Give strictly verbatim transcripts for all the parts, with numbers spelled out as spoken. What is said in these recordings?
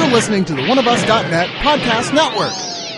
You're listening to the one of us dot net podcast network.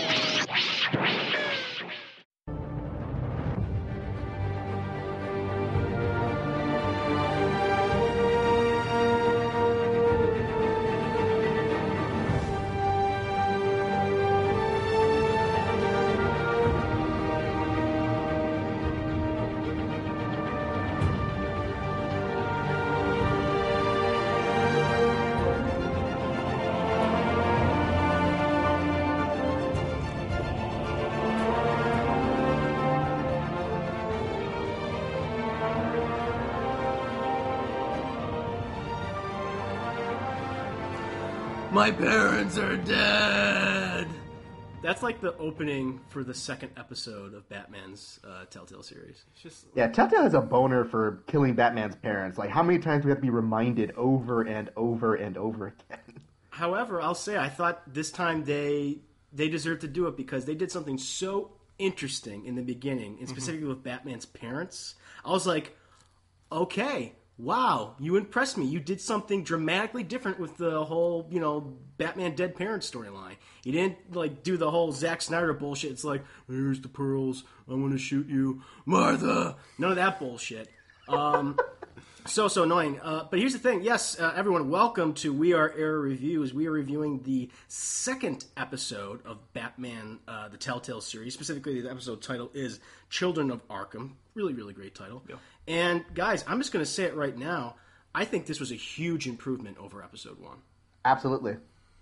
My parents are dead. That's like the opening for the second episode of Batman's uh, Telltale series. It's just Yeah, Telltale has a boner for killing Batman's parents. Like, how many times do we have to be reminded over and over and over again? However, I'll say I thought this time they they deserved to do it because they did something so interesting in the beginning, and specifically mm-hmm. with Batman's parents. I was like, okay, wow, you impressed me. You did something dramatically different with the whole, you know, Batman dead parents storyline. You didn't, like, do the whole Zack Snyder bullshit. It's like, here's the pearls, I want to shoot you, Martha. None of that bullshit. Um, so, so annoying. Uh, but here's the thing. Yes, uh, everyone, welcome to We Are Error Reviews. We are reviewing the second episode of Batman, uh, the Telltale series. Specifically, the episode title is Children of Arkham. Really, really great title. Yeah. And, guys, I'm just going to say it right now. I think this was a huge improvement over episode one. Absolutely.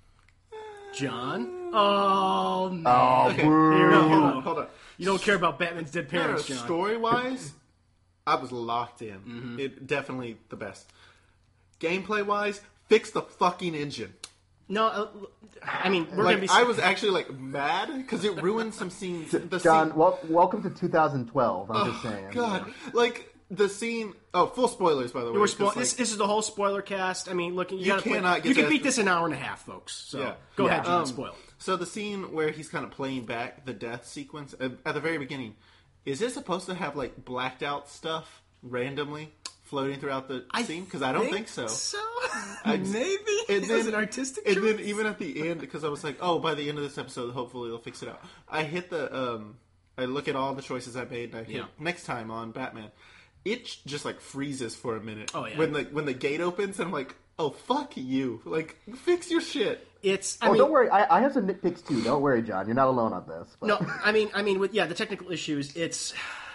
John? Oh, man. Oh, okay. boo. Here, No, hold hold on. on, hold on. You don't care about Batman's dead No, no, parents, John. story-wise, I was locked in. Mm-hmm. It definitely the best. Gameplay-wise, fix the fucking engine. No, uh, I mean, we're Like, going to be... I was actually, like, mad because it ruined some scenes. The John, scene... wel- welcome to two thousand twelve, I'm Oh, just saying. God. Like, the scene... Oh, full spoilers, by the way. We're just, spo- like, this, this is the whole spoiler cast. I mean, look, you, You gotta cannot play, get You can that- beat this in an hour and a half, folks. So Yeah. go Yeah. ahead, John, Um, spoil it. So the scene where he's kind of playing back the death sequence at, at the very beginning, is it supposed to have like blacked out stuff randomly floating throughout the scene? Because I don't think, so. So I- maybe And it then, was an artistic and choice. then even at the end, because I was like, oh, by the end of this episode, hopefully they'll fix it out. I hit the, um, I look at all the choices I made, and I hit Yeah. next time on Batman. It just like freezes for a minute. Oh, yeah. When the when the gate opens, and I'm like, oh fuck you! Like fix your shit. It's. I Oh, mean, don't worry. I, I have some nitpicks, too. Don't worry, John. You're not alone on this. But... No, I mean, I mean, with yeah, the technical issues. It's.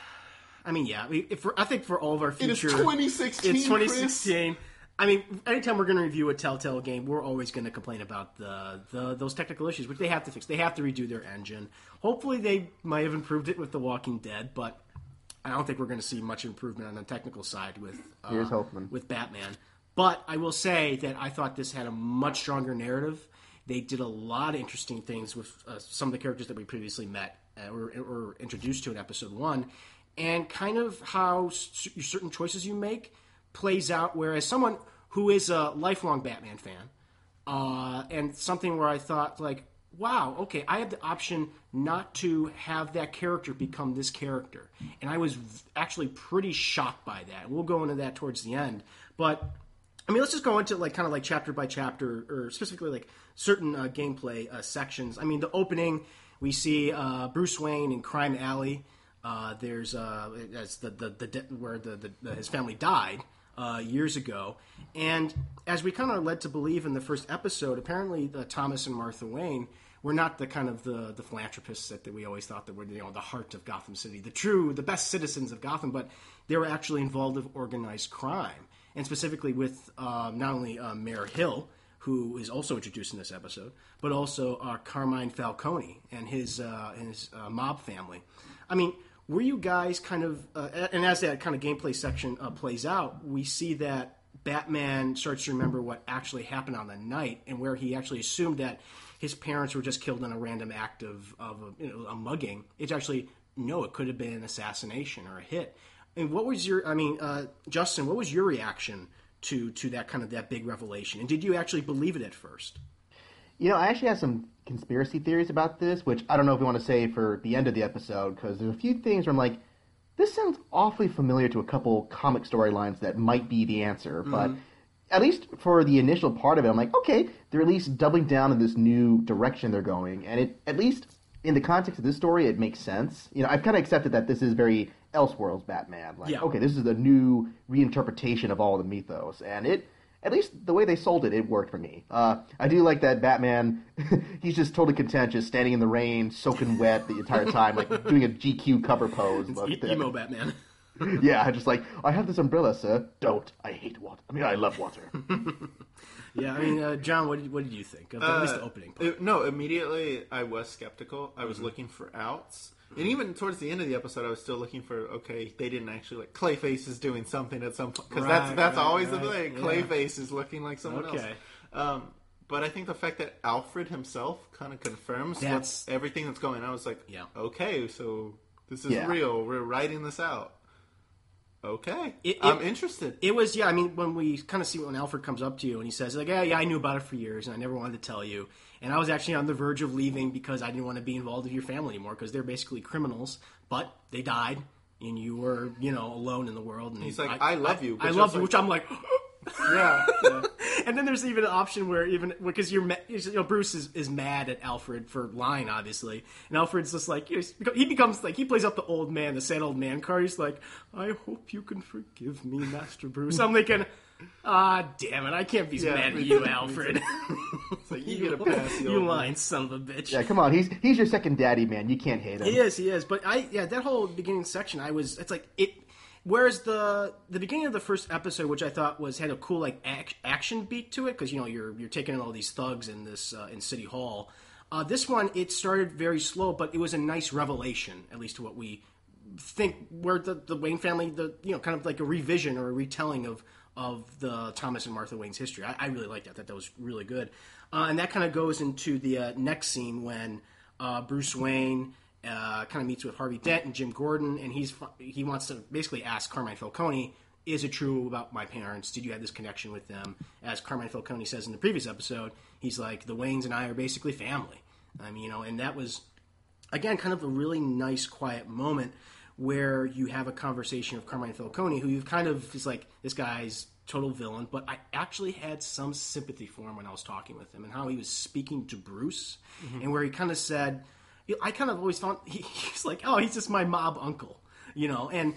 I mean, yeah. We, if we're, I think for all of our It is future, twenty sixteen. It's twenty sixteen. I mean, anytime we're going to review a Telltale game, we're always going to complain about the, the those technical issues, which they have to fix. They have to redo their engine. Hopefully, they might have improved it with The Walking Dead, but I don't think we're going to see much improvement on the technical side with uh, Here's hoping. with Batman. But I will say that I thought this had a much stronger narrative. They did a lot of interesting things with uh, some of the characters that we previously met uh, or, or introduced to in episode one, and kind of how c- certain choices you make plays out. Whereas someone who is a lifelong Batman fan, uh, and something where I thought like, wow, okay, I have the option not to have that character become this character. And I was v- actually pretty shocked by that. We'll go into that towards the end. But, I mean, let's just go into, like, kind of like chapter by chapter, or specifically, like, certain uh, gameplay uh, sections. I mean, the opening, we see uh, Bruce Wayne in Crime Alley. Uh, there's uh, that's the, the, the, de- where the, the, the his family died uh, years ago. And as we kind of led to believe in the first episode, apparently uh, Thomas and Martha Wayne were not the kind of the, the philanthropists that, that we always thought that were, you know, the heart of Gotham City, the true, the best citizens of Gotham, but they were actually involved with organized crime, and specifically with um, not only uh, Mayor Hill, who is also introduced in this episode, but also uh, Carmine Falcone and his uh, and his uh, mob family. I mean, were you guys kind of, uh, and as that kind of gameplay section uh, plays out, we see that Batman starts to remember what actually happened on the night, and where he actually assumed that his parents were just killed in a random act of, of a, you know, a mugging. It's actually, no, it could have been an assassination or a hit. And what was your, I mean, uh, Justin, what was your reaction to to that kind of, that big revelation? And did you actually believe it at first? You know, I actually have some conspiracy theories about this, which I don't know if we want to say for the end of the episode, because there's a few things where I'm like, this sounds awfully familiar to a couple comic storylines that might be the answer, but at least for the initial part of it, I'm like, okay, they're at least doubling down in this new direction they're going, and it at least in the context of this story, it makes sense. You know, I've kind of accepted that this is very Elseworlds Batman. Like, Yeah. okay, this is a new reinterpretation of all the mythos, and it, at least the way they sold it, it worked for me. Uh, I do like that Batman, he's just totally content, just standing in the rain, soaking wet the entire time, like doing a G Q cover pose. It's But, e- emo Batman. yeah, just like, I have this umbrella, sir. Don't. I hate water. I mean, I love water. Yeah, I mean, uh, John, what did, what did you think? Of the, at least the opening part. It- no, immediately I was skeptical. I was Mm-hmm. looking for outs. And even towards the end of the episode, I was still looking for, okay, they didn't actually, like, Clayface is doing something at some point. Because that's, Right, that's right, always right. the thing. Yeah. Clayface is looking like someone Okay. else. Um, but I think the fact that Alfred himself kind of confirms That's- what's, everything that's going on, I was like, Yeah. okay, so this is Yeah. real. We're writing this out. Okay. It- it- I'm interested. It was, yeah, I mean, when we kind of see when Alfred comes up to you and he says, like, yeah, yeah, I knew about it for years and I never wanted to tell you. And I was actually on the verge of leaving because I didn't want to be involved with your family anymore because they're basically criminals, but they died and you were, you know, alone in the world. And He's like, I love you, I, which love I you, was which I'm like, yeah. yeah. and then there's even an option where even because you're ma- you know Bruce is, is mad at Alfred for lying, obviously, and Alfred's just like he's- he becomes like he plays up the old man, the sad old man card. He's like, I hope you can forgive me, Master Bruce. I'm thinking, ah, damn it, I can't be Yeah, mad at me you, too, me Alfred. It's like, you get a pass, you you old man. lying son of a bitch. Yeah, come on. He's he's your second daddy, man. You can't hate him. He is, he is. But I, yeah, that whole beginning section, I was, it's like it. Whereas the the beginning of the first episode, which I thought was had a cool like ac- action beat to it, because you know you're you're taking in all these thugs in this uh, in City Hall. Uh, this one it started very slow, but it was a nice revelation, at least to what we think. Where the, the Wayne family, the you know, kind of like a revision or a retelling of of the Thomas and Martha Wayne's history. I, I really liked that. That that was really good, uh, and that kind of goes into the uh, next scene when uh, Bruce Wayne. Uh, kind of meets with Harvey Dent and Jim Gordon, and he's he wants to basically ask Carmine Falcone, is it true about my parents? Did you have this connection with them? As Carmine Falcone says in the previous episode, he's like, the Waynes and I are basically family. I mean, you know, and that was, again, kind of a really nice, quiet moment where you have a conversation of Carmine Falcone, who you've kind of, is like, this guy's total villain, but I actually had some sympathy for him when I was talking with him and how he was speaking to Bruce, mm-hmm. and where he kind of said, I kind of always found he, he's like, oh, he's just my mob uncle, you know, and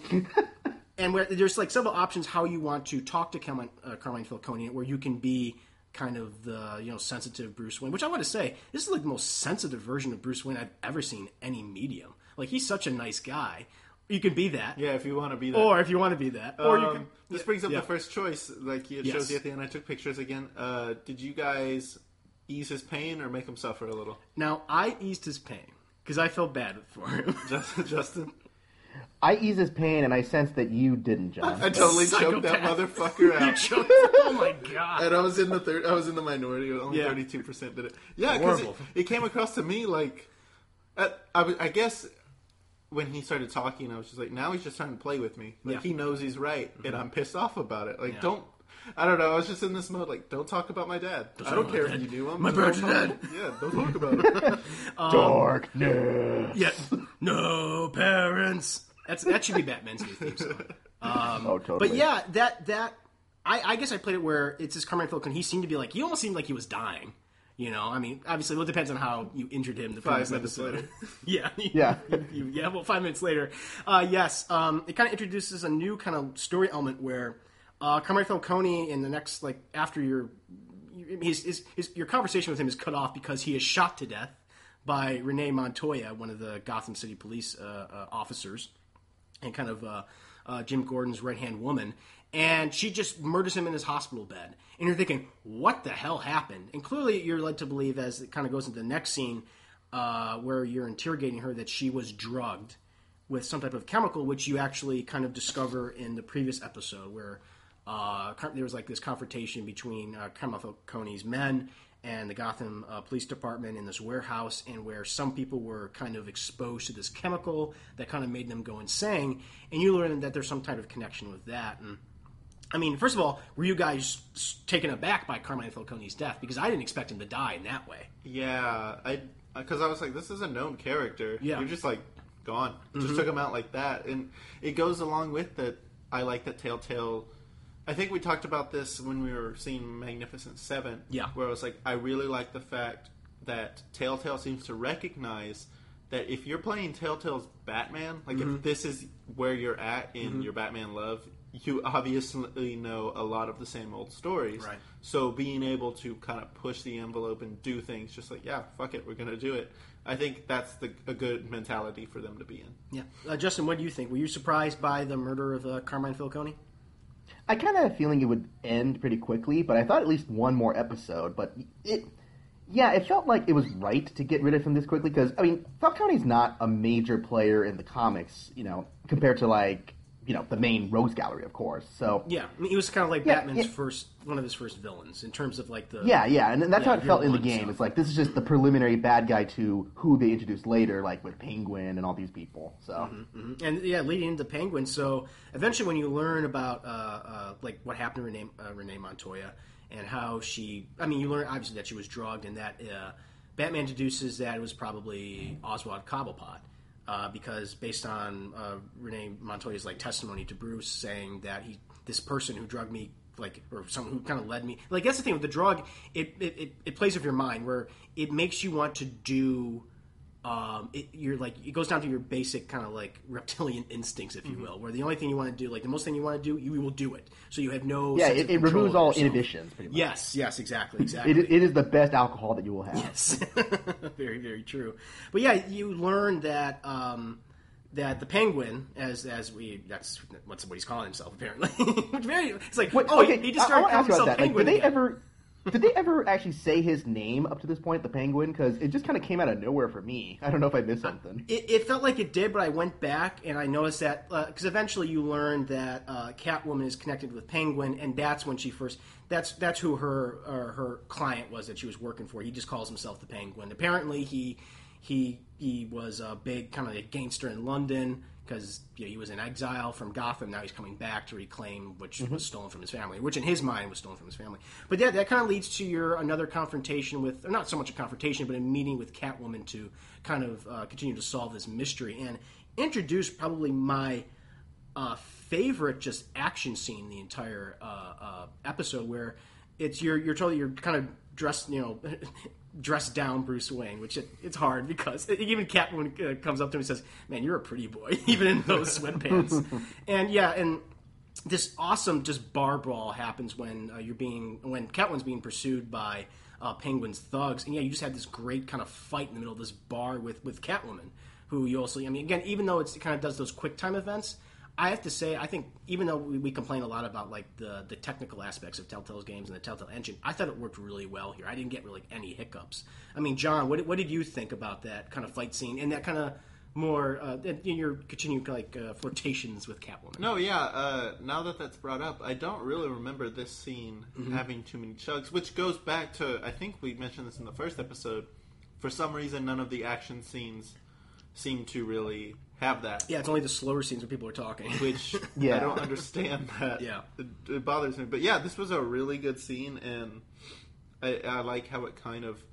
and where there's like several options how you want to talk to Carmine, uh, Carmine Falcone, where you can be kind of the you know sensitive Bruce Wayne, which I want to say this is like the most sensitive version of Bruce Wayne I've ever seen any medium. Like he's such a nice guy. You can be that, Yeah, if you want to be that. or if you want to be that, or you Um, can. this brings up yeah. the first choice. Like it Yes. shows you at the end. I took pictures again. Uh, did you guys ease his pain or make him suffer a little? Now I eased his pain because I felt bad for him. Justin, Justin, I ease his pain, and I sense that you didn't, John. I totally choked that Psychopath. motherfucker You out. choked- oh my god! And I was in the third. I was in the minority. Only Yeah. thirty-two percent did it. Yeah, because it, Horrible. it came across to me like, at, I, was- I guess when he started talking, I was just like, now he's just trying to play with me. Like Yeah. Mm-hmm. he knows he's right, and I'm pissed off about it. Like Yeah. don't. I don't know. I was just in this mode, like, don't talk about my dad. I don't about care my if dad. you do. I'm My just- parents don't are talk- Yeah, don't talk about it. Darkness. Yeah, no parents. That's that should be Batman's new theme song. oh, totally. But yeah, that that I, I guess I played it where it's this Carmine Falcone. He seemed to be like he almost seemed like he was dying. You know, I mean, obviously, well, it depends on how you injured him the Five previous minutes episode. later. yeah, Yeah. You- you- yeah. Well, five minutes later, uh, yes, um, it kind of introduces a new kind of story element where uh, Carmine Falcone in the next like after your his, his, his your conversation with him is cut off because he is shot to death by Renee Montoya, one of the Gotham City Police uh, uh, officers, and kind of uh, uh, Jim Gordon's right-hand woman, and she just murders him in his hospital bed. And you're thinking, what the hell happened? And clearly you're led to believe, as it kind of goes into the next scene, uh, where you're interrogating her, that she was drugged with some type of chemical, which you actually kind of discover in the previous episode, where uh, there was like this confrontation between uh, Carmine Falcone's men and the Gotham uh, Police Department in this warehouse, and where some people were kind of exposed to this chemical that kind of made them go insane, and you learn that there's some type of connection with that. And I mean, first of all, were you guys s- taken aback by Carmine Falcone's death? Because I didn't expect him to die in that way. Yeah, I because I was like, this is a known character. Yeah. You're just like gone. Mm-hmm. Just took him out like that, and it goes along with that. I like that Telltale I think we talked about this when we were seeing Magnificent Seven. Yeah. Where I was like, I really like the fact that Telltale seems to recognize that if you're playing Telltale's Batman, like Mm-hmm. if this is where you're at in Mm-hmm. your Batman love, you obviously know a lot of the same old stories. Right. So being able to kind of push the envelope and do things just like, yeah, fuck it, we're going to do it. I think that's the, a good mentality for them to be in. Yeah, uh, Justin, what do you think? Were you surprised by the murder of uh, Carmine Falcone? I kind of had a feeling it would end pretty quickly, but I thought at least one more episode. But it, yeah, it felt like it was right to get rid of him this quickly because, I mean, Falcone's not a major player in the comics, you know, compared to, like, you know, the main Rogues Gallery, of course. So Yeah, I mean, he was kind of like Yeah, Batman's yeah. first, one of his first villains in terms of like the. yeah, yeah, and that's Yeah, how it felt year in the one game. stuff. It's like this is just the preliminary bad guy to who they introduced later, like with Penguin and all these people. So Mhm. And yeah, leading into Penguin. So eventually, when you learn about uh, uh, like what happened to Renee, uh, Renee Montoya and how she, I mean, you learn obviously that she was drugged, and that uh, Batman deduces that it was probably Oswald Cobblepot. Uh, because based on uh, Renee Montoya's like testimony to Bruce, saying that he, this person who drugged me, like, or someone who kind of led me, like that's the thing with the drug, it it, it, it plays with your mind where it makes you want to do, um, it, you're like it goes down to your basic kind of like reptilian instincts, if you will, where the only thing you want to do, like the most thing you want to do, you will do it. So you have no yeah, sense it, of it control removes of all yourself. inhibitions. Pretty much. Yes, yes, exactly, exactly. It, it is the best alcohol that you will have. Yes, very, very true. But yeah, you learn that um, that the Penguin, as as we that's what's what he's calling himself apparently. very, it's like Wait, oh, okay, he, he just I, I started want to calling ask you himself about that. Like, Penguin. did they again. ever, did they ever actually say his name up to this point, the Penguin? Because it just kind of came out of nowhere for me. I don't know if I missed something. It, it felt like it did, but I went back and I noticed that because eventually you learn that uh, Catwoman is connected with Penguin, and that's when she first. That's that's who her uh, her client was that she was working for. He just calls himself the Penguin. Apparently, he he he was a big kind of a gangster in London because you know, he was in exile from Gotham. Now he's coming back to reclaim which was stolen from his family, which in his mind was stolen from his family. But yeah, that kind of leads to your another confrontation with, or not so much a confrontation, but a meeting with Catwoman to kind of uh, continue to solve this mystery and introduce probably my uh, favorite just action scene in the entire uh, uh, episode, where it's you're you're totally you're kind of dressed you know dressed down Bruce Wayne, which it, it's hard because even Catwoman uh, comes up to him and says, "Man, you're a pretty boy," even in those sweatpants. And yeah, and this awesome just bar brawl happens when uh, you're being when Catwoman's being pursued by uh, Penguin's thugs, and yeah, you just have this great kind of fight in the middle of this bar with with Catwoman, who you also I mean again, even though it's, it kind of does those quick time events. I have to say, I think even though we, we complain a lot about like the, the technical aspects of Telltale's games and the Telltale engine, I thought it worked really well here. I didn't get really any hiccups. I mean, John, what, what did you think about that kind of fight scene and that kind of more uh, in your continued like uh, flirtations with Catwoman? No, yeah. Uh, now that that's brought up, I don't really remember this scene Mm-hmm. having too many chugs, which goes back to I think we mentioned this in the first episode. For some reason, none of the action scenes seem to really have that. Yeah, it's only the slower scenes where people are talking. Which Yeah. I don't understand that. Yeah. It, it bothers me. But yeah, this was a really good scene, and I, I like how it kind of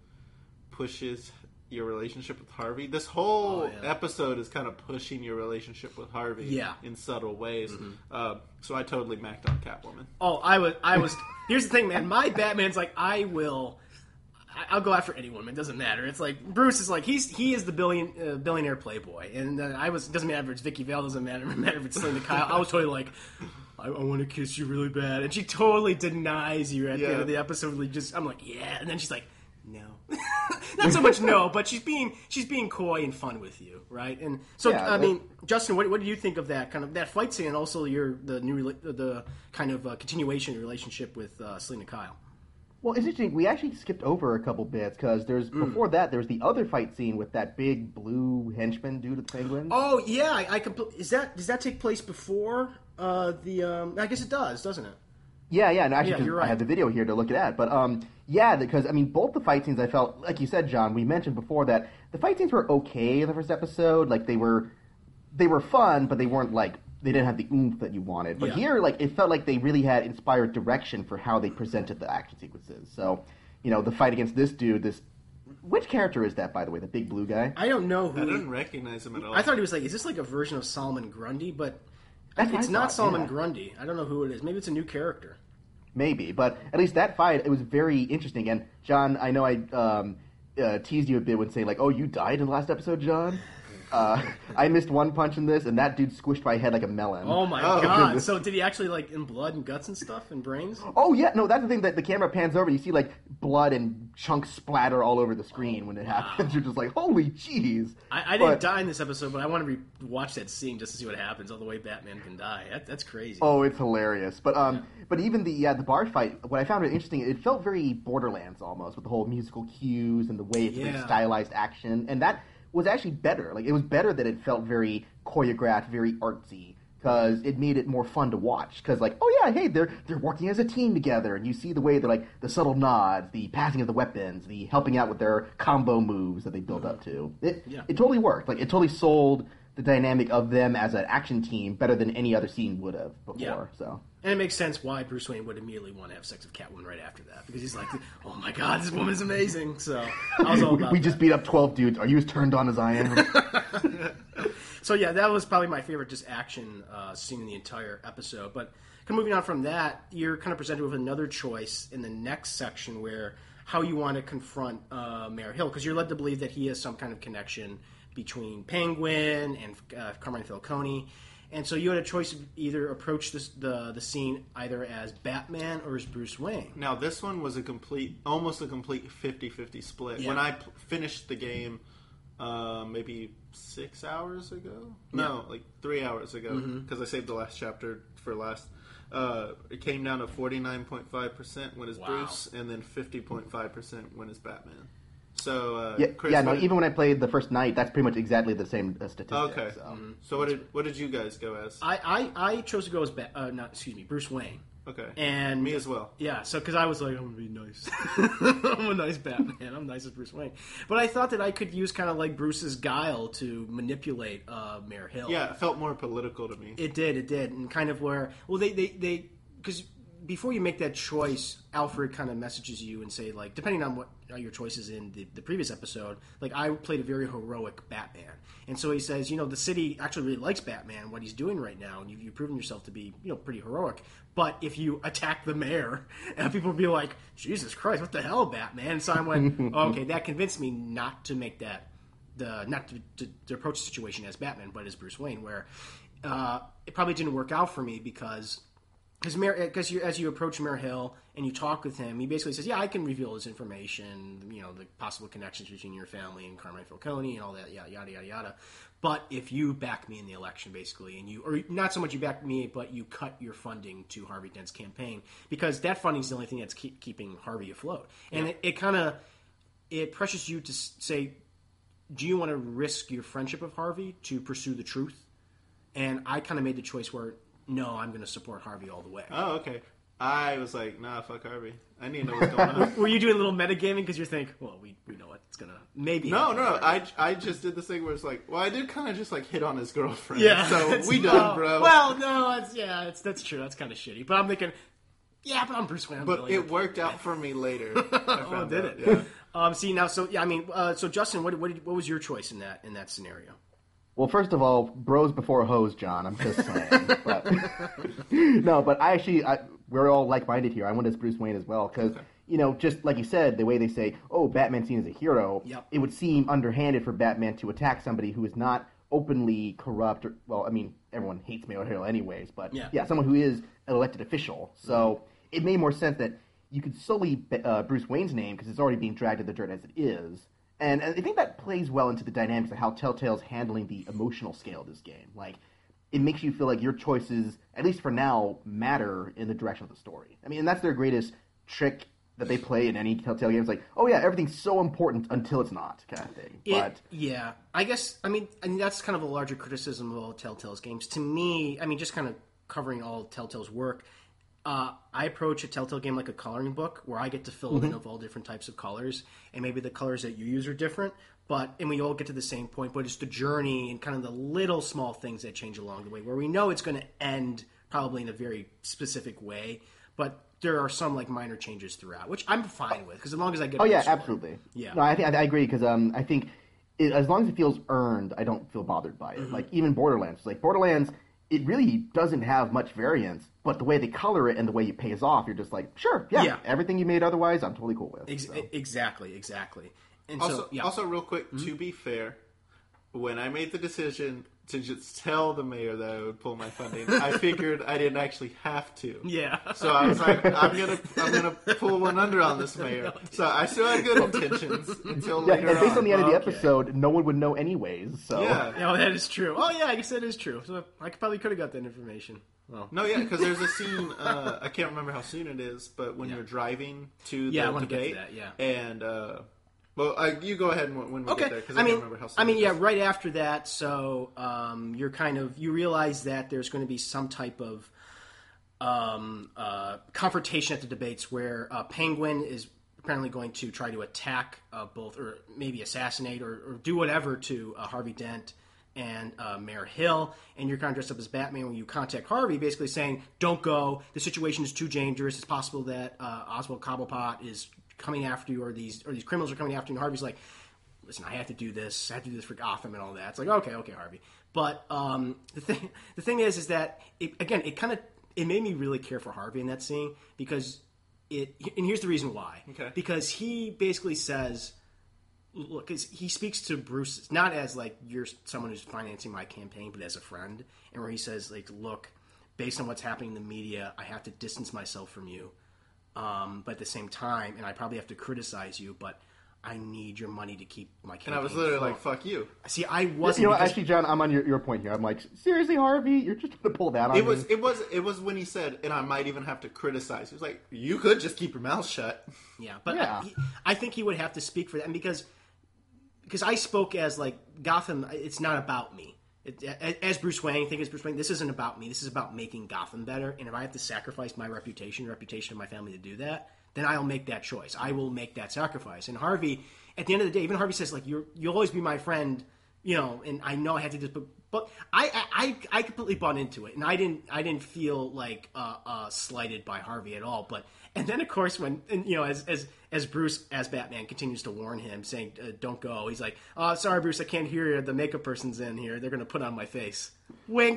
pushes your relationship with Harvey. This whole Oh, yeah. episode is kind of pushing your relationship with Harvey Yeah. in subtle ways. Mm-hmm. Uh, so I totally macked on Catwoman. Oh, I was, I was. Here's the thing, man. My Batman's like, I will. I- I'll go after any woman. It doesn't matter. It's like Bruce is like he's he is the billion uh, billionaire playboy, and uh, I was. It doesn't matter if it's Vicky Vale. Doesn't matter, matter if it's Selena Kyle. I was totally like, I, I want to kiss you really bad, and she totally denies you at the Yeah. end of the episode. Like just, I'm like, yeah, and then she's like, no, not so much no, but she's being she's being coy and fun with you, right? And so Yeah, I that- mean, Justin, what, what do you think of that kind of that fight scene, and also your the new rela- the kind of uh, continuation of your relationship with uh, Selena Kyle? Well, it's interesting. We actually skipped over a couple bits because there's Mm. before that there's the other fight scene with that big blue henchman dude with the penguin. Oh yeah, I, I compl- is that does that take place before uh, the? Um, I guess it does, doesn't it? Yeah, yeah, and actually, Yeah, 'cause you're right. I have the video here to look it at. But um, yeah, because I mean, both the fight scenes I felt, like you said, John, we mentioned before that the fight scenes were okay in the first episode. Like they were, they were fun, but they weren't like they didn't have the oomph that you wanted. But Yeah. here, like it felt like they really had inspired direction for how they presented the action sequences. So, you know, the fight against this dude, this which character is that, by the way, the big blue guy? I don't know who. I he- didn't recognize him at all. I thought he was like, is this like a version of Solomon Grundy? But That's what It's I not thought, Solomon yeah. Grundy. I don't know who it is. Maybe it's a new character. Maybe, but at least that fight, it was very interesting. And John, I know I um, uh, teased you a bit when saying like, "Oh, you died in the last episode, John." Uh, I missed one punch in this, and that dude squished my head like a melon. Oh my Oh, god! goodness. So did he actually like in blood and guts and stuff and brains? Oh yeah, no, that's the thing that the camera pans over. You see like blood and chunks splatter all over the screen when it happens. You're just like, holy jeez. I, I didn't But- die in this episode, but I want to re- watch that scene just to see what happens. All the way Batman can die. That, that's crazy. Oh, it's hilarious. But um, but even the yeah the bar fight, what I found it interesting, it felt very Borderlands almost with the whole musical cues and the way it's very Yeah. stylized action, and that was actually better. Like it was better that it felt very choreographed, very artsy. Because it made it more fun to watch. Because like, oh yeah, hey, they're they're working as a team together, and you see the way they're like the subtle nods, the passing of the weapons, the helping out with their combo moves that they build up to. It Yeah. it totally worked. Like it totally sold the dynamic of them as an action team better than any other scene would have before. Yeah. So And it makes sense why Bruce Wayne would immediately want to have sex with Catwoman right after that. Because he's like, oh my god, this woman's amazing. So I was all we, about we that. just beat up twelve dudes. Are you as turned on as I am? So yeah, that was probably my favorite just action uh, scene in the entire episode. But kind of moving on from that, you're kind of presented with another choice in the next section where how you want to confront uh, Mayor Hill, because you're led to believe that he has some kind of connection between Penguin and uh, Carmine Falcone. And so you had a choice of either approach this, the the scene either as Batman or as Bruce Wayne. Now, this one was a complete, almost a complete fifty-fifty split. Yeah. When I p- finished the game, uh, maybe six hours ago? No, like three hours ago, because I saved the last chapter for last. Uh, it came down to forty-nine point five percent when it's Wow. Bruce, and then fifty point five percent when it's Batman. So, uh, yeah, Chris, yeah. No, what did- even when I played the first night, that's pretty much exactly the same uh, statistic. Okay. So. So what did what did you guys go as? I, I, I chose to go as ba- uh, not excuse me Bruce Wayne. Okay. And Me as well. Yeah, so because I was like, I'm gonna be nice. I'm a nice Batman. I'm nice as Bruce Wayne. But I thought that I could use kind of like Bruce's guile to manipulate uh, Mayor Hill. Yeah, it felt more political to me. It did, it did, and kind of where well they they they because before you make that choice, Alfred kind of messages you and say like, depending on what are your choices in the, the previous episode, like I played a very heroic Batman, and so he says, you know, the city actually really likes Batman, what he's doing right now, and you've, you've proven yourself to be, you know, pretty heroic. But if you attack the mayor, and people will be like, Jesus Christ, what the hell, Batman? So I went, oh, okay, that convinced me not to make that the not to, to, to approach the situation as Batman, but as Bruce Wayne, where uh, it probably didn't work out for me because. Because because you, as you approach Mayor Hill and you talk with him, he basically says, "Yeah, I can reveal this information. You know, the possible connections between your family and Carmine Falcone and all that, yada yada yada yada. But if you back me in the election, basically, and you, or not so much you back me, but you cut your funding to Harvey Dent's campaign, because that funding is the only thing that's keep, keeping Harvey afloat, and yeah. it, it kind of it pressures you to say, do you want to risk your friendship of Harvey to pursue the truth? And I kind of made the choice where." No, I'm going to support Harvey all the way. Oh, okay. I was like, nah, fuck Harvey. I need to know what's going on. Were you doing a little metagaming because you think, well, we we know what's going to maybe No, happen, no, right? I, I just did this thing where it's like, well, I did kind of just like hit on his girlfriend. Yeah. So we no, done, bro. Well, no, it's, yeah, it's, that's true. That's kind of shitty. But I'm thinking, yeah, but I'm Bruce Wayne. I'm but really it worked out for me later. I Oh, found did out, it? Yeah. Um, see, now, so, yeah, I mean, uh, so Justin, what, what, did, what was your choice in that in that scenario? Well, first of all, bros before hoes, John. I'm just saying. but, no, but I actually, I, we're all like-minded here. I went as Bruce Wayne as well because, okay. you know, just like you said, the way they say, oh, Batman's seen as a hero, yep. it would seem underhanded for Batman to attack somebody who is not openly corrupt. Or, well, I mean, everyone hates Mayor Hill anyways, but yeah, yeah someone who is an elected official. So mm-hmm. it made more sense that you could sully uh, Bruce Wayne's name because it's already being dragged in the dirt as it is. And I think that plays well into the dynamics of how Telltale's handling the emotional scale of this game. Like, it makes you feel like your choices, at least for now, matter in the direction of the story. I mean, and that's their greatest trick that they play in any Telltale game. It's like, oh yeah, everything's so important until it's not, kind of thing. It, but yeah, I guess, I mean, and that's kind of a larger criticism of all Telltale's games. To me, I mean, just kind of covering all Telltale's work, Uh, I approach a Telltale game like a coloring book where I get to fill mm-hmm. in of all different types of colors, and maybe the colors that you use are different, but and we all get to the same point, but it's the journey and kind of the little small things that change along the way where we know it's going to end probably in a very specific way, but there are some like minor changes throughout, which I'm fine with because as long as I get oh yeah, story, absolutely. Yeah, no, I think I agree because um, I think it, as long as it feels earned, I don't feel bothered by it. Mm-hmm. Like even Borderlands, like Borderlands. it really doesn't have much variance. But the way they color it and the way it pays off, you're just like, sure, yeah, Yeah. everything you made otherwise, I'm totally cool with. Ex- so. Exactly, exactly. And Also, so, yeah. also, real quick, Mm-hmm. to be fair, when I made the decision to just tell the mayor that I would pull my funding, I figured I didn't actually have to. yeah. So I was like, I'm gonna, I'm gonna pull one under on this mayor. So I still had good intentions until Yeah, later and based on the end of the Okay. episode, no one would know anyways. So Yeah. Oh, that is true. Oh, yeah, I guess that is true. So I probably could have got that information. Well, No, yeah, because there's a scene. Uh, I can't remember how soon it is, but when Yeah. you're driving to the Yeah, I wanna get to debate, that, yeah. and uh, well, uh, you go ahead when, when we okay. get there because I, I mean, can't remember how soon. I mean, it yeah, is. right after that. So um, you're kind of you realize that there's going to be some type of um, uh, confrontation at the debates where uh, Penguin is apparently going to try to attack uh, both, or maybe assassinate, or, or do whatever to uh, Harvey Dent and uh, Mayor Hill, and you're kind of dressed up as Batman when you contact Harvey, basically saying, "Don't go. The situation is too dangerous. It's possible that uh, Oswald Cobblepot is coming after you, or these or these criminals are coming after you." And Harvey's like, "Listen, I have to do this. I have to do this for Gotham and all that." It's like, okay, okay, Harvey. But um, the thing, the thing is, is that it, again, it kind of it made me really care for Harvey in that scene because it. And here's the reason why. Okay. Because he basically says, look, 'cause he speaks to Bruce not as like you're someone who's financing my campaign, but as a friend, and where he says like, look, based on what's happening in the media, I have to distance myself from you. Um, but at the same time, and I probably have to criticize you, but I need your money to keep my campaign. And I was literally afloat. like, "Fuck you." See, I wasn't. you know, because- actually, John, I'm on your, your point here. I'm like, seriously, Harvey, you're just going to pull that on It was, me? it was, it was when he said, "And I might even have to criticize." He was like, "You could just keep your mouth shut." yeah, but Yeah. I, he- I think he would have to speak for that, and because because I spoke as like Gotham. It's not about me. It, as Bruce Wayne, I think as Bruce Wayne, this isn't about me. This is about making Gotham better. And if I have to sacrifice my reputation, reputation of my family to do that, then I'll make that choice. I will make that sacrifice. And Harvey, at the end of the day, even Harvey says like, "You're you'll always be my friend," you know. And I know I had to do this, but but I I I completely bought into it, and I didn't I didn't feel like uh, uh, slighted by Harvey at all. But and then of course when and, you know as as as Bruce as Batman continues to warn him, saying uh, "Don't go," he's like, "Oh, sorry, Bruce, I can't hear you. The makeup person's in here. They're going to put on my face." Wink.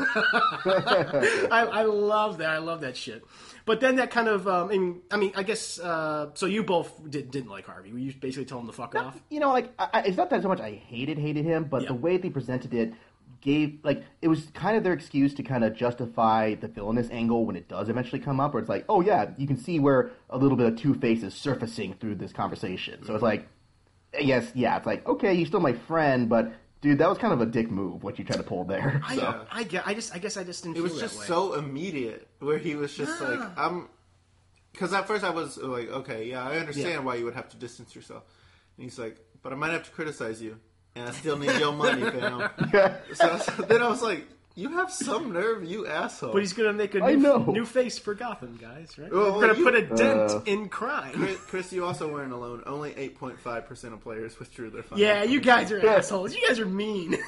I, I love that. I love that shit. But then that kind of, um, I mean, I mean, I guess. Uh, so you both did, didn't like Harvey. You basically told him to fuck off. You know, like, I, I- it's not that so much I hated, hated him, but Yeah. the way they presented it gave, like, it was kind of their excuse to kind of justify the villainous angle when it does eventually come up, where it's like, oh yeah, you can see where a little bit of Two-Face is surfacing through this conversation. So it's like, yes, yeah, it's like, okay, you're still my friend, but dude, that was kind of a dick move, what you tried to pull there. I, So. I, get, I just, I guess I just didn't It feel was that just way. so immediate, where he was just like, "I'm," because at first I was like, "Okay, yeah, I understand Yeah. why you would have to distance yourself." And he's like, "But I might have to criticize you, and I still need your money, fam." so, so then I was like, "You have some nerve, you asshole!" But he's going to make a I new, know. new face for Gotham, guys, right? Well, We're going to you- put a dent Uh. in crime. Chris, Chris, you also weren't alone. Only eight point five percent of players withdrew their funding. Yeah, you guys are assholes. You guys are mean.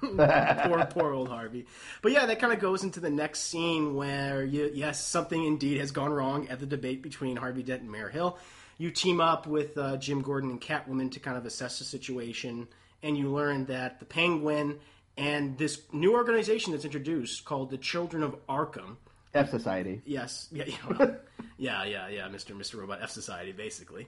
poor, poor old Harvey. But yeah, that kind of goes into the next scene where, you, yes, something indeed has gone wrong at the debate between Harvey Dent and Mayor Hill. You team up with uh, Jim Gordon and Catwoman to kind of assess the situation, and you learn that the Penguin and this new organization that's introduced called the Children of Arkham. F Society. Yes, yeah, yeah, well, yeah, yeah, yeah, Mister Mister Robot F Society, basically,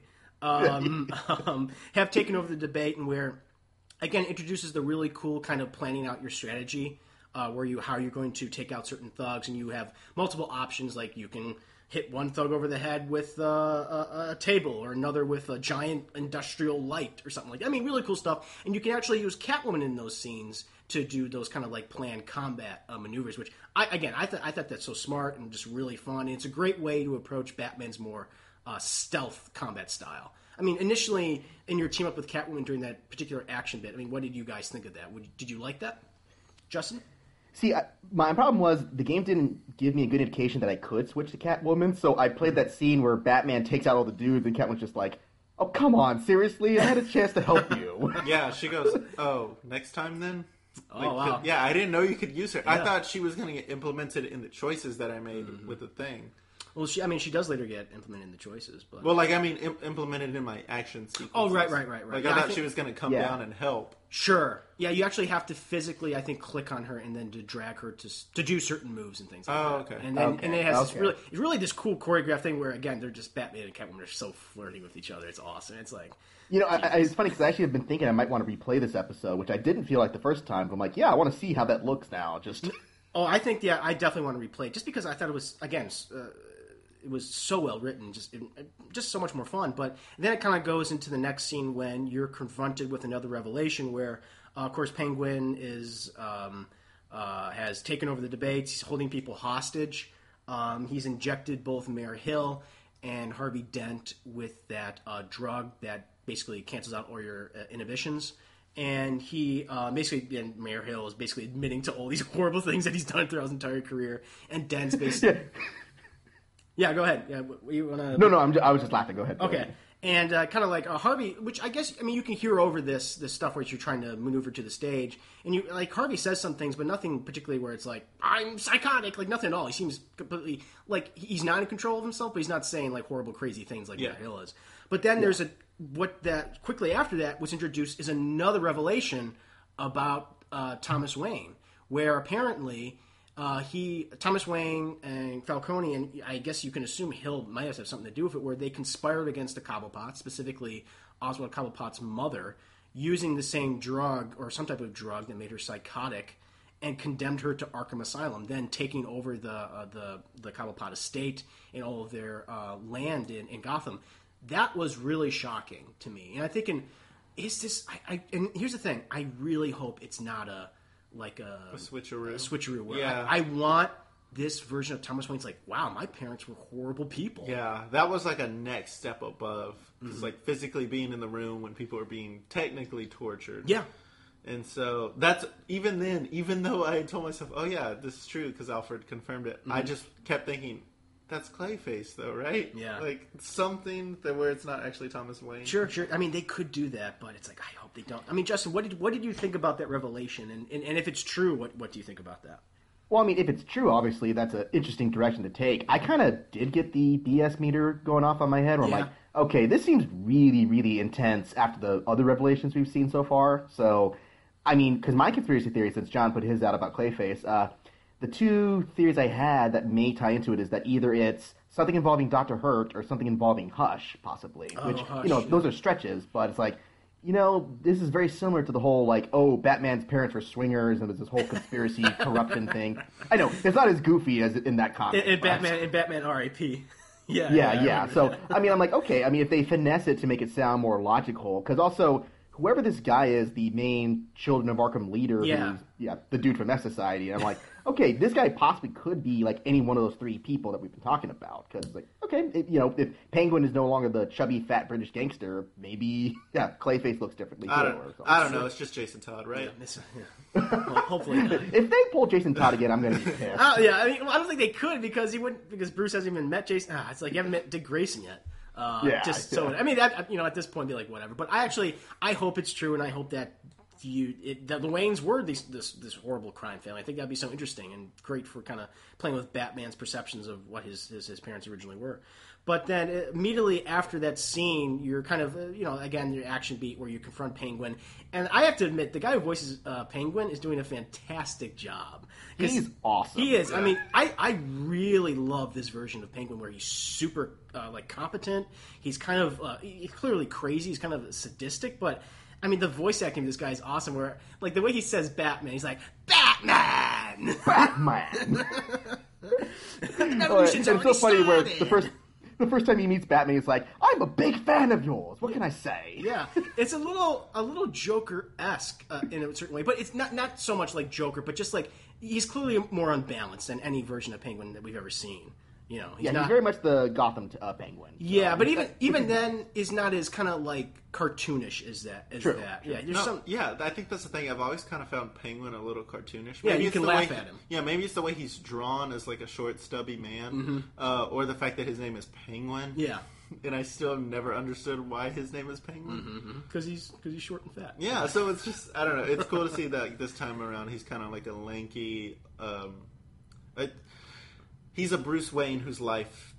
um, um, have taken over the debate, and where, again, introduces the really cool kind of planning out your strategy, uh, where you how you're going to take out certain thugs, and you have multiple options, like you can hit one thug over the head with uh, a, a table, or another with a giant industrial light, or something like that. I mean, really cool stuff, and you can actually use Catwoman in those scenes to do those kind of like planned combat uh, maneuvers, which I again I thought I thought that's so smart and just really fun. And it's a great way to approach Batman's more uh, stealth combat style. I mean, initially in your team up with Catwoman during that particular action bit, I mean, what did you guys think of that? Would, did you like that, Justin? See, I, my problem was the game didn't give me a good indication that I could switch to Catwoman, so I played that scene where Batman takes out all the dudes and Catwoman's just like, oh, come on, seriously? I had a chance to help you. Yeah, she goes, "Oh, next time then." Oh, Like, wow. Yeah, I didn't know you could use her. I Yeah. thought she was going to get implemented in the choices that I made Mm-hmm. with the thing. Well, she, I mean, she does later get implemented in the choices, but Well, like I mean, Im- implemented in my action sequence. Oh, right, right, right, right. Like Yeah, I I thought think- she was going to come Yeah. down and help. sure, yeah, you actually have to physically, I think, click on her and then to drag her to s- to do certain moves and things like Oh, that. okay. And then Okay, and it has this okay. really, it's really this cool choreographed thing where again they're just Batman and Catwoman are so flirty with each other. It's awesome. It's like. You know, I, I, it's funny because I actually have been thinking I might want to replay this episode, which I didn't feel like the first time. But I'm like, yeah, I want to see how that looks now. Just Oh, I think yeah, I definitely want to replay it just because I thought it was again, uh, it was so well written, just it, just so much more fun. But then it kind of goes into the next scene when you're confronted with another revelation, where uh, of course Penguin is um, uh, has taken over the debates. He's holding people hostage. Um, he's injected both Mayor Hill and Harvey Dent with that uh, drug that basically cancels out all your uh, inhibitions. And he uh, basically, and Mayor Hill is basically admitting to all these horrible things that he's done throughout his entire career. And Dent's basically, yeah, go ahead. Yeah, w- you wanna? no, no, I'm just, I was just laughing. Go ahead. go Okay. ahead. And uh, kind of like uh, Harvey, which I guess I mean you can hear over this this stuff where you're trying to maneuver to the stage, and you like Harvey says some things, but nothing particularly where it's like I'm psychotic, like nothing at all. He seems completely like he's not in control of himself, but he's not saying like horrible, crazy things like Yeah. Mayor Hill is. But then there's a what that quickly after that was introduced is another revelation about uh, Thomas Wayne, where apparently. Uh, he, Thomas Wayne and Falcone, and I guess you can assume Hill might have something to do with it, where they conspired against the Cobblepot, specifically Oswald Cobblepot's mother, using the same drug or some type of drug that made her psychotic, and condemned her to Arkham Asylum, then taking over the uh, the the Cobblepot estate and all of their uh, land in, in Gotham. That was really shocking to me, and I'm thinking, is this? I, I and here's the thing: I really hope it's not a. Like a, A switcheroo. a switcheroo. Where Yeah. I, I want this version of Thomas Wayne's like, wow, my parents were horrible people. Yeah, that was like a next step above. It's Mm-hmm. like physically being in the room when people are being technically tortured. Yeah. And so that's even then, even though I had told myself, "Oh yeah, this is true," because Alfred confirmed it. I just kept thinking, "That's Clayface, though, right?" Yeah. like something that where it's not actually Thomas Wayne. Sure, sure. I mean, they could do that, but it's like I hope they don't. I mean, Justin, what did what did you think about that revelation? And and, and if it's true, what what do you think about that? Well, I mean, if it's true, obviously that's an interesting direction to take. I kind of did get the B S meter going off on my head, where Yeah. I'm like, okay, this seems really, really intense after the other revelations we've seen so far. So, I mean, because my conspiracy theory, since John put his out about Clayface, uh, the two theories I had that may tie into it is that either it's something involving Doctor Hurt or something involving Hush, possibly. Oh, which, Hush, you know, yeah. those are stretches, but it's like, you know, this is very similar to the whole, like, oh, Batman's parents were swingers and there's this whole conspiracy corruption thing. I know, it's not as goofy as in that comic. In, in but- Batman, in Batman R I P Yeah, yeah, I yeah. remember So, that. I mean, I'm like, okay, I mean, if they finesse it to make it sound more logical, because also, whoever this guy is, the main Children of Arkham leader, Yeah. who's, yeah, the dude from F Society, and I'm like, okay, this guy possibly could be, like, any one of those three people that we've been talking about, because, like, okay, it, you know, if Penguin is no longer the chubby, fat British gangster, maybe, yeah, Clayface looks differently, too, I or don't, something. I don't know. It's just Jason Todd, right? Yeah, this- yeah. Well, hopefully not. If they pull Jason Todd again, I'm going to be pissed. Oh yeah, I mean, well, I don't think they could because he wouldn't because Bruce hasn't even met Jason. Ah, it's like you haven't met Dick Grayson yet. Uh, Yeah, just so yeah. I mean, that, you know, at this point, be like whatever. But I actually, I hope it's true, and I hope that you it, that the Waynes were these, this this horrible crime family. I think that'd be so interesting and great for kind of playing with Batman's perceptions of what his his, his parents originally were. But then uh, immediately after that scene, you're kind of, uh, you know, again, your action beat where you confront Penguin. And I have to admit, the guy who voices uh, Penguin is doing a fantastic job. 'Cause He's awesome. He is. I mean, I, I really love this version of Penguin where he's super, uh, like, competent. He's kind of, uh, he's clearly crazy. He's kind of sadistic, but... I mean, the voice acting of this guy is awesome. Where, like, the way he says Batman, he's like, Batman! Batman! Revolution's and it's so already funny where started. the first the first time he meets Batman, he's like, "I'm a big fan of yours. What can I say?" Yeah, it's a little a little Joker esque uh, in a certain way, but it's not not so much like Joker, but just like he's clearly more unbalanced than any version of Penguin that we've ever seen. You know, he's Yeah, not. he's very much the Gotham uh, Penguin. yeah, Um, but even even then is not as kind of like cartoonish as that. As True, that. true. Yeah, there's No, some. yeah, I think that's the thing. I've always kind of found Penguin a little cartoonish. Yeah, you it's can the laugh way at he- him. Yeah, maybe it's the way he's drawn as like a short, stubby man, Mm-hmm. uh, or the fact that his name is Penguin. Yeah, and I still have never understood why his name is Penguin. because he's because he's short and fat. Yeah, so it's just I don't know. It's cool to see that like, this time around he's kind of like a lanky. Um, I, he's a Bruce Wayne whose life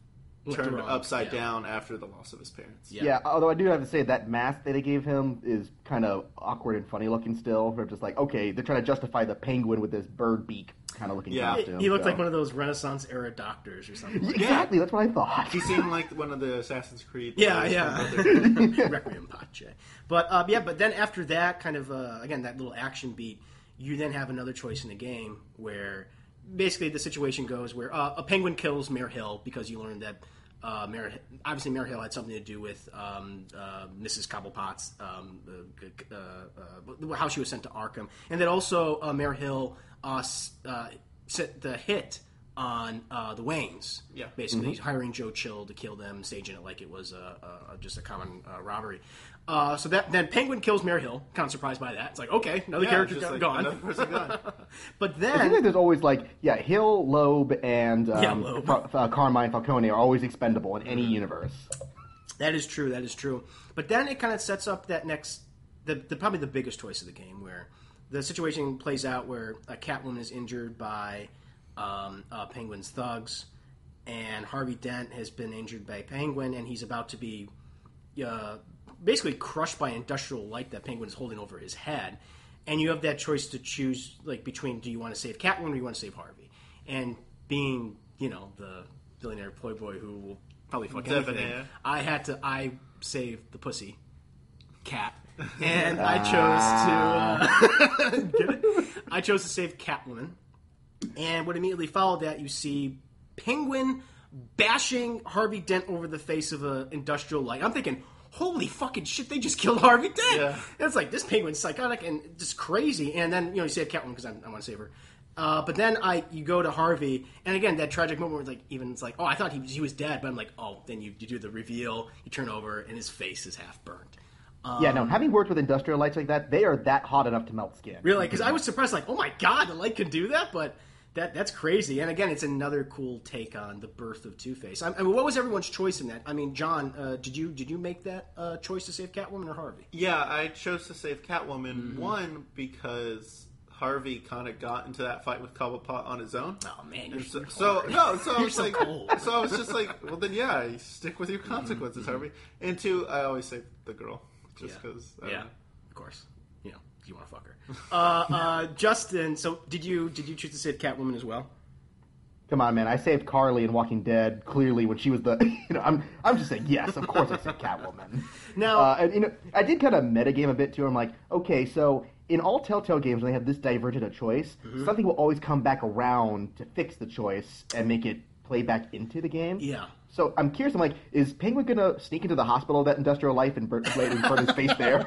turned wrong, upside yeah. down after the loss of his parents. Yeah. Yeah, although I do have to say that mask that they gave him is kind of awkward and funny looking still. They're just like, okay, they're trying to justify the penguin with this bird beak kind of looking Yeah. costume. He looked so. like one of those Renaissance era doctors or something. Like Exactly, that's what I thought. He seemed like one of the Assassin's Creed. Yeah, players yeah. from other- Requiem Pace. But uh, yeah, but then after that kind of uh, again that little action beat, you then have another choice in the game where basically the situation goes where uh, a penguin kills Mayor Hill because you learn that uh, Mayor obviously Mayor Hill had something to do with um, uh, Missus Cobblepot's um, uh, uh, uh, how she was sent to Arkham, and then also uh, Mayor Hill uh, s- uh, set the hit on uh, the Waynes. Yeah. Basically, hiring Joe Chill to kill them, staging it like it was uh, uh, just a common uh, robbery. Uh, so that then Penguin kills Mayor Hill. Kind of surprised by that. It's like, okay, another Yeah, character just go- like gone. another person gone. But It seems like then, there's always like, yeah, Hill, Loeb, and um, Yeah, Loeb. Fa- uh, Carmine Falcone are always expendable in any universe. that is true. That is true. But then it kind of sets up that next, the, the probably the biggest choice of the game, where the situation plays out where a Catwoman is injured by um, uh, Penguin's thugs, and Harvey Dent has been injured by Penguin, and he's about to be uh, basically crushed by industrial light that Penguin is holding over his head. And you have that choice to choose, like, between do you want to save Catwoman or do you want to save Harvey? And being, you know, the billionaire playboy who will probably fuck anything, Debonair. I had to, I saved the pussy, Cat. And I chose to, uh, get it? I chose to save Catwoman. And what immediately followed that, you see Penguin bashing Harvey Dent over the face of an industrial light. I'm thinking, holy fucking shit, they just killed Harvey Dent. Yeah. And it's like, this Penguin's psychotic and just crazy. And then, you know, you save Catwoman because I want to save her. Uh, but then I, you go to Harvey, and again, that tragic moment where it's like, even it's like, oh, I thought he was, he was dead, but I'm like, oh, then you, you do the reveal, you turn over, and his face is half burnt. yeah, no, having worked with industrial lights like that, they are that hot enough to melt skin. Really? Because I was surprised, like, oh my god, the light can do that? But that that's crazy. And again, it's another cool take on the birth of Two-Face. I, I mean, what was everyone's choice in that? I mean, John, uh, did you did you make that uh, choice to save Catwoman or Harvey? Yeah, I chose to save Catwoman. Mm-hmm. One, because Harvey kind of got into that fight with Cobblepot on his own. Oh man, And you're so, so, so no, so I You're was so like, cold. so I was just like, well, then yeah, you stick with your consequences, Harvey. And two, I always save the girl, just Yeah. because. Yeah, of course. You know, you want to fuck her. uh, uh, Justin, so did you did you choose to save Catwoman as well? Come on, man! I saved Carly in Walking Dead clearly when she was the. You know, I'm I'm just saying yes, of course I saved Catwoman. Now, Uh, and, you know, I did kind of metagame a bit too. I'm like, okay, so in all Telltale games, when they have this divergent a choice, Mm-hmm. something will always come back around to fix the choice and make it play back into the game. Yeah. So I'm curious. I'm like, is Penguin gonna sneak into the hospital of that industrial life and burn, and burn his face there?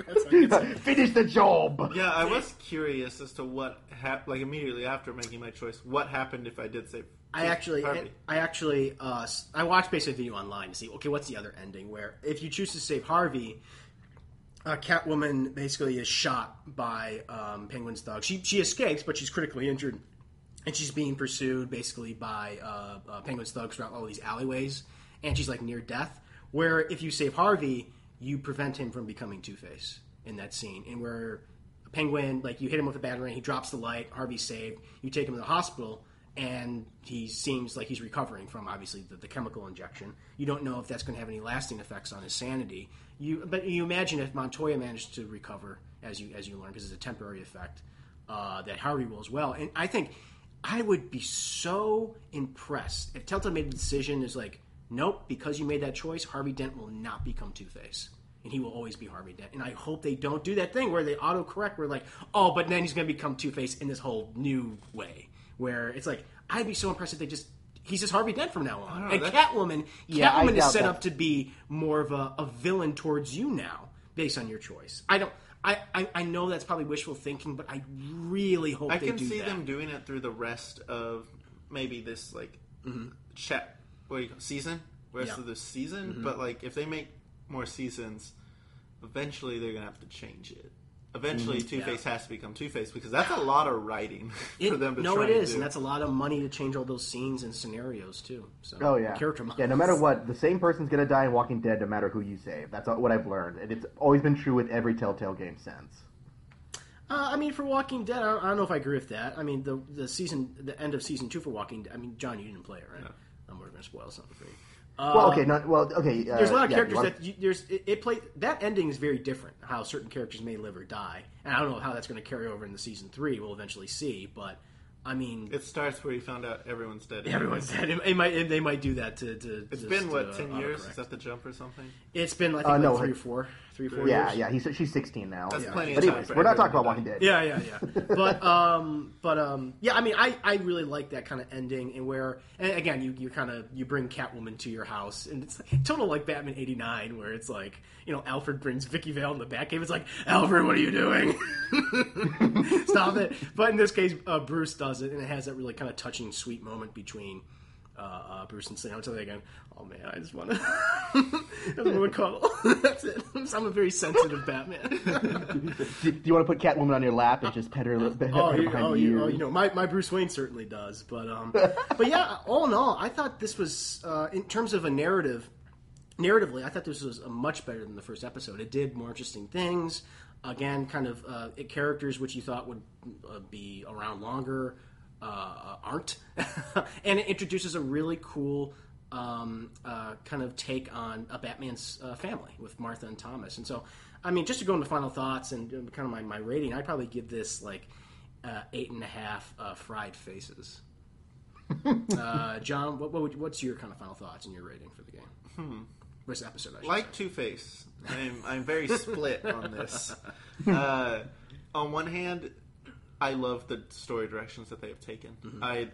Finish the job. Yeah, I was curious as to what happened. Like immediately after making my choice, what happened if I did save? I actually, Harvey? I actually, uh, I watched basically a video online to see, okay, what's the other ending? Where if you choose to save Harvey, uh, Catwoman basically is shot by um, Penguin's thug. She she escapes, but she's critically injured, and she's being pursued basically by uh, uh, Penguin's thugs throughout all these alleyways, and she's like near death. Where if you save Harvey, you prevent him from becoming Two-Face in that scene, and where Penguin, like you hit him with a batarang, he drops the light, Harvey's saved, you take him to the hospital, and he seems like he's recovering from obviously the, the chemical injection. You don't know if that's going to have any lasting effects on his sanity. You, but you imagine if Montoya managed to recover, as you as you learn, because it's a temporary effect, uh, that Harvey will as well. And I think I would be so impressed if Telltale made the decision is like, nope, because you made that choice, Harvey Dent will not become Two-Face. And he will always be Harvey Dent. And I hope they don't do that thing where they auto-correct, where like, oh, but then he's going to become Two-Face in this whole new way. Where it's like, I'd be so impressed if they just, he's just Harvey Dent from now on. know, And that's- Catwoman, Yeah, I Catwoman is doubt set that. up to be more of a, a villain towards you now, based on your choice. I don't, I, I, I know that's probably wishful thinking, but I really hope I they can do see that. them doing it through the rest of maybe this like chat what do you call season, rest Yeah. of the season. But like if they make more seasons, eventually they're gonna have to change it. Eventually, Two Face has to become Two Face because that's a lot of writing It, for them to no, try it and is, do. and that's a lot of money to change all those scenes and scenarios too. So, Oh yeah, character models. yeah. No matter what, the same person's gonna die in Walking Dead, no matter who you save. That's what I've learned, and it's always been true with every Telltale game since. Uh, I mean, for Walking Dead, I don't, I don't know if I agree with that. I mean, the the season, the end of season two for Walking Dead. I mean, John, you didn't play it, right? I'm going to spoil something for you. well, okay, not well, okay. Uh, There's a lot of yeah, characters wanna... that you, there's it, it play that ending is very different. How certain characters may live or die, and I don't know how that's going to carry over into season three. We'll eventually see, but I mean, It starts where you found out everyone's dead. everyone's dead. It, it might they might do that to. to It's just, been what uh, ten years? autocorrect. Is that the jump or something? It's been I think Uh, like no, three like- or four, three or four Yeah, years. yeah. He's she's sixteen now. That's yeah. plenty But of time. anyways, for we're not talking everyone about to Walking die. Dead. Yeah, yeah, yeah. But um, but um, yeah. I mean, I, I really like that kind of ending, and where and again, you, you kind of you bring Catwoman to your house, and it's total like Batman eighty-nine, where it's like you know Alfred brings Vicky Vale in the Batcave. It's like Alfred, what are you doing? Stop it! But in this case, uh, Bruce does it, and it has that really kind of touching, sweet moment between. Uh, uh, Bruce and Selina. I'll tell you again. Oh man, I just want to. I just want to cuddle. That's it. I'm a very sensitive Batman. do, do you want to put Catwoman on your lap and just pet her, pet her Oh, you, behind oh, the you, ears? oh, you know, my, my Bruce Wayne certainly does, but um, but yeah, all in all, I thought this was uh, in terms of a narrative. Narratively, I thought this was uh, much better than the first episode. It did more interesting things. Again, kind of uh, characters which you thought would uh, be around longer. Uh, aren't, and it introduces a really cool um, uh, kind of take on a Batman's uh, family with Martha and Thomas. And so, I mean, just to go into final thoughts and kind of my, my rating, I'd probably give this like uh, eight and a half uh, fried faces. uh, John, what, what would, what's your kind of final thoughts and your rating for the game? Hmm. This episode, I should Like say. Two-Face, I'm, I'm very split on this. Uh, on one hand, I love the story directions that they have taken. Mm-hmm. I,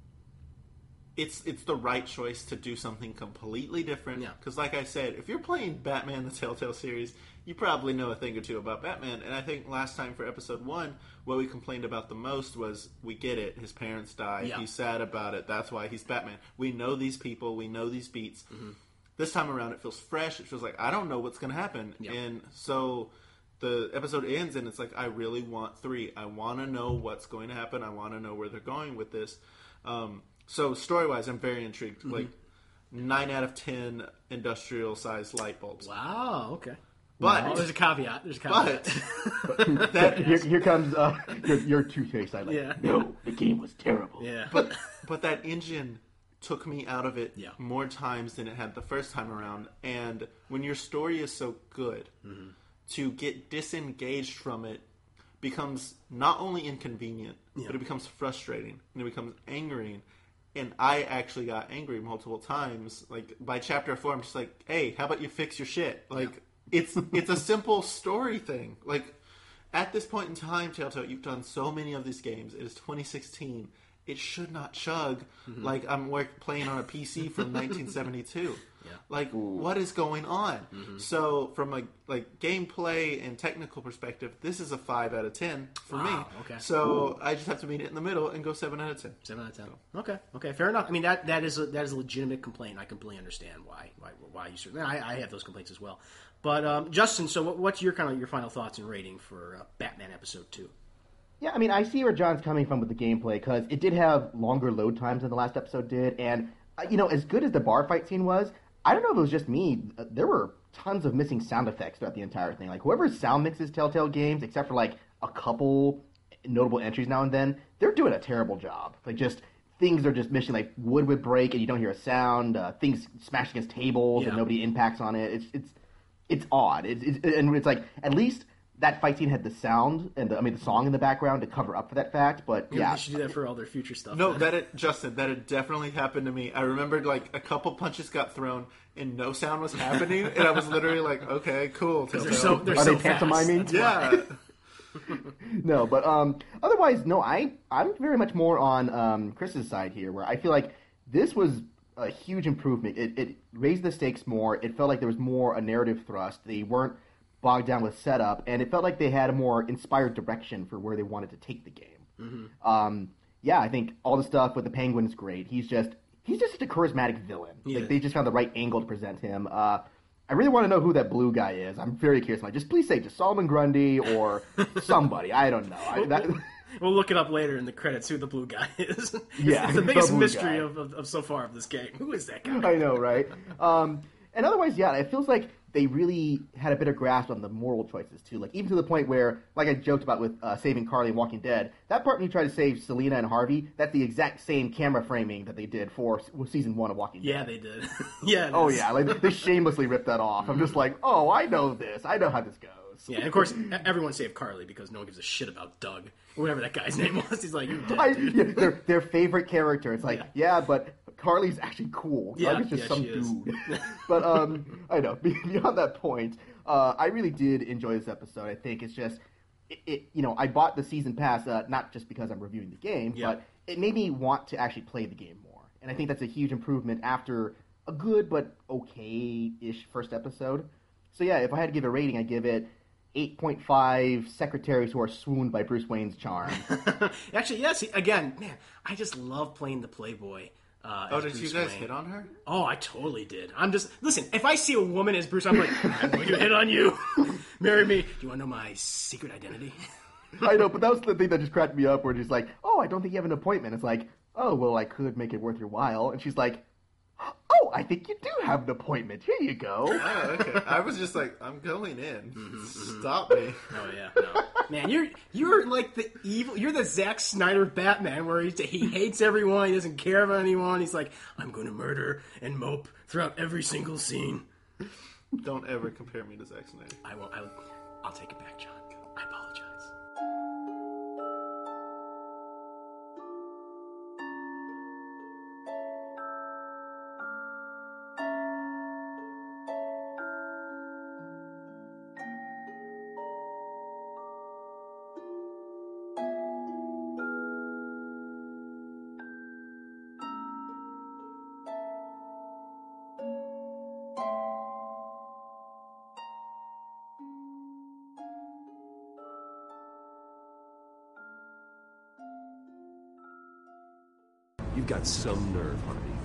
it's it's the right choice to do something completely different. Yeah. Because, like I said, if you're playing Batman the Telltale series, you probably know a thing or two about Batman. And I think last time for episode one, what we complained about the most was we get it. His parents died. Yeah. He's sad about it. That's why he's Batman. We know these people. We know these beats. Mm-hmm. This time around, it feels fresh. It feels like I don't know what's going to happen. Yeah. And so the episode ends, and it's like, I really want three. I want to know what's going to happen. I want to know where they're going with this. Um, so story-wise, I'm very intrigued. Mm-hmm. Like, nine out of ten industrial-sized light bulbs. Wow, okay. But Oh, there's a caveat. There's a caveat. But that Here, here comes uh, your, your Two-Face. I like. Yeah. No, the game was terrible. yeah. but but that engine took me out of it Yeah. more times than it had the first time around. And when your story is so good, mm-hmm. to get disengaged from it becomes not only inconvenient, Yeah. but it becomes frustrating and it becomes angering. And I actually got angry multiple times. Like by chapter four, I'm just like, "Hey, how about you fix your shit?" Like yeah. it's it's a simple story thing. Like at this point in time, Telltale, you've done so many of these games. It is twenty sixteen. It should not chug mm-hmm. like I'm work, playing on a P C from nineteen seventy-two. Yeah. Like, Ooh. What is going on? Mm-hmm. So, from a like gameplay and technical perspective, this is a five out of ten for wow, me. Okay. So Ooh. I just have to meet it in the middle and go seven out of ten. Seven out of ten. So. Okay. Okay. Fair enough. I mean that that is a, that is a legitimate complaint. I completely understand why why why you certainly. I, I have those complaints as well. But um, Justin, so what, what's your kind of your final thoughts and rating for uh, Batman Episode Two? Yeah, I mean, I see where John's coming from with the gameplay, because it did have longer load times than the last episode did, and, uh, you know, as good as the bar fight scene was, I don't know if it was just me, uh, there were tons of missing sound effects throughout the entire thing. Like, whoever sound mixes Telltale games, except for, like, a couple notable entries now and then, they're doing a terrible job. Like, just, things are just missing, like, wood would break and you don't hear a sound, uh, things smash against tables yeah. and nobody impacts on it. It's, it's, it's odd. It's, it's, and it's like, at least that fight scene had the sound and the, I mean the song in the background to cover up for that fact, but Maybe yeah, they should do that for all their future stuff. No, then. that it, Justin, that had definitely happened to me. I remembered like a couple punches got thrown and no sound was happening, and I was literally like, "Okay, cool." They're so they're are so they fast. pantomiming? Yeah. No, but um, otherwise, no. I I'm very much more on um, Chris's side here, where I feel like this was a huge improvement. It, it raised the stakes more. It felt like there was more a narrative thrust. They weren't bogged down with setup, and it felt like they had a more inspired direction for where they wanted to take the game. Mm-hmm. Um, yeah, I think all the stuff with the Penguin is great. He's just he's just such a charismatic villain. Yeah. Like they just found the right angle to present him. Uh, I really want to know who that blue guy is. I'm very curious. Like, just please say just Solomon Grundy or somebody. I don't know. I, that, We'll look it up later in the credits who the blue guy is. Yeah, it's the biggest the blue mystery guy. of, of, of so far of this game. Who is that guy? I know, right? Um, and otherwise, yeah, it feels like they really had a better grasp on the moral choices too. Like even to the point where, like I joked about with uh, saving Carly in Walking Dead, that part when you try to save Selena and Harvey, that's the exact same camera framing that they did for season one of Walking Yeah, Dead. they did. yeah. it Oh is. yeah, like they shamelessly ripped that off. I'm just like, oh, I know this. I know how this goes. Yeah, and of course, e- everyone saved Carly because no one gives a shit about Doug or whatever that guy's name was. He's like, you're dead, I, dude. yeah, their, their favorite character. It's like, yeah, but Carly's actually cool. Yeah, Doug is just yeah, some she is. dude. But um, I know. Beyond that point, uh, I really did enjoy this episode. I think it's just, it, it you know, I bought the season pass uh, not just because I'm reviewing the game, Yeah. but it made me want to actually play the game more. And I think that's a huge improvement after a good but okay-ish first episode. So yeah, if I had to give a rating, I'd give it eight point five secretaries who are swooned by Bruce Wayne's charm. Actually, yes. Again, man, I just love playing the Playboy. Uh, Oh, as did Bruce you guys Wayne. hit on her? Oh, I totally did. I'm just listen. If I see a woman as Bruce, I'm like, I'm going to hit on you. Marry me. Do you want to know my secret identity? I know, but that was the thing that just cracked me up, where she's like, oh, I don't think you have an appointment. It's like, oh, well, I could make it worth your while. And she's like, oh, I think you do have an appointment. Here you go. Oh, okay. I was just like, I'm going in. Stop me. Oh yeah, no. Man, you're you're like the evil. You're the Zack Snyder Batman, where he he hates everyone. He doesn't care about anyone. He's like, I'm going to murder and mope throughout every single scene. Don't ever compare me to Zack Snyder. I won't. I, I'll take it back, John. I apologize. You've got some nerve, Harvey.